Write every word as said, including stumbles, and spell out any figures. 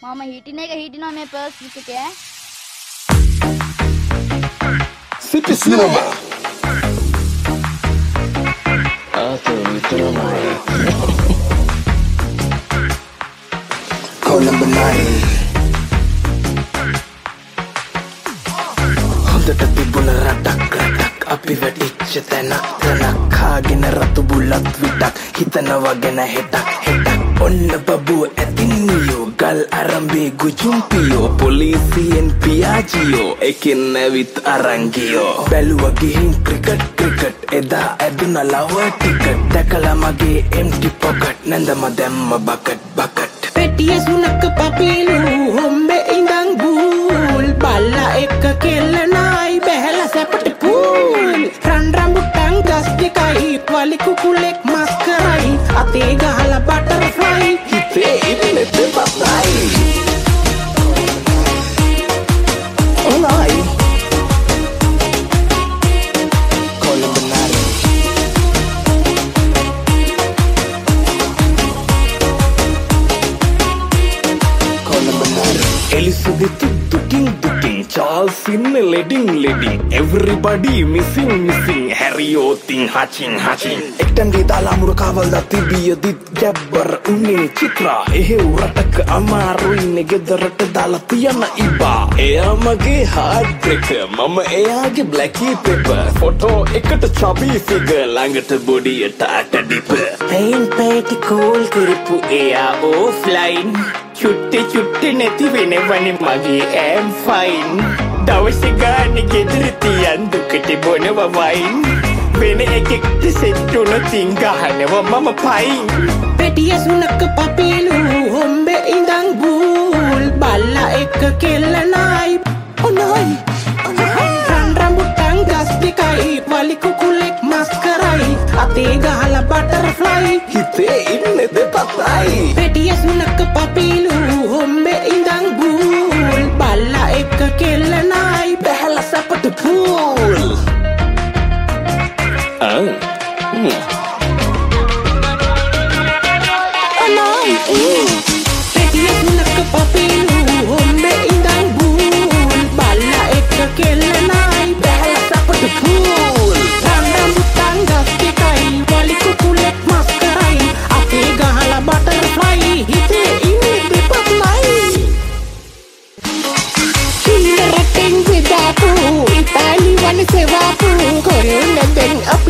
මම හිටින එක හිටිනවා මේ පර්ස් එකේ ඈ. City Cinema. ආතෝ විතරමයි. Column nine. හොඳට තිබුණ රටක් රටක් අපි වැටිච්ච තැනක් තැනක් කාගෙන රතු බුලත් විටක් හිතනවා ගැන හෙටක් හෙටක් ඔන්න බබුව ඇතින්නියෝ ගල් අරම්බේ ගුජුම්පියෝ පොලිසියෙන් පියාජියෝ එකින් ඇවිත් අරංගියෝ බැලුව ගිහින් ක්‍රිකට් ක්‍රිකට් එදා ඇදුන ලව ටිකට් දැකලා මගේ එම්ටි පොකට් නැඳම දැම්ම බකට් බකට් පෙටිය සුනක පපිලු හොම්බේ ඉඳන් බූල් බල්ලා එක්ක කෙල්ල නයි බැහැලා සැපට පූල් රන් රම්බුටන් ගස් දෙකයි වලි කුකුලෙක් මස් කරයි අතේ ගහලා බටර්ෆ්ලයි හිතේ ඉන්නේ දෙපසයි ඔලයි Elizabeth duking duking Charles in leading leading everybody missing missing Harry oting hatching hatching ektan di dalam murakawal da tibiya dit gabbar unne chitra ehe uratak amaruine gedarata dala tiyana iba eya mage heartbreak mama eyage blacky pepper photo ekata chubby figure langata body eta ata dip paint paint cool kuripu eya offline චුට්ටි චුට්ටි නැති වෙනවනේ මගේ I'm fine දවස් ගානේ ගෙදර තියන් දුකට බොනවා වයින් වෙන එකෙක්ට set උනොත් ඉංගහනවා මම පයින් පෙටිය සුනක පපිලු හොම්බේ ඉඳන් බූල් බල්ලා එක්ක කෙල්ල නයි ඔනයි ඔනයි රන් රම්බුටන් ගස් දෙකයි වලි කුකුලෙක් මස් කරයි අතේ ගහලා බටර්ෆ්ලයි හිතේ ඉන්නේ දෙපසයි පෙටිය සුනක පපිලු හොම්බේ ඉඳන් බූල් බල්ලා එක්ක කෙල්ල නයි බැහැලා සැපට පූල් ආ ඔනයි පෙටිය සුනක පපිලු හොම්බේ ඉඳන් බූල් බල්ලා එක්ක කෙල්ල නයි බැහැලා සැපට පූල් රන් රම්බුටන් ගස් දෙකයි වලි කුකුලෙක් මස් කරයි අතේ ගහලා බටර්ෆ්ලයි හිතේ ඉන්නේ දෙපසයි Chile reten vedapu Itali wan sevapu Corona den up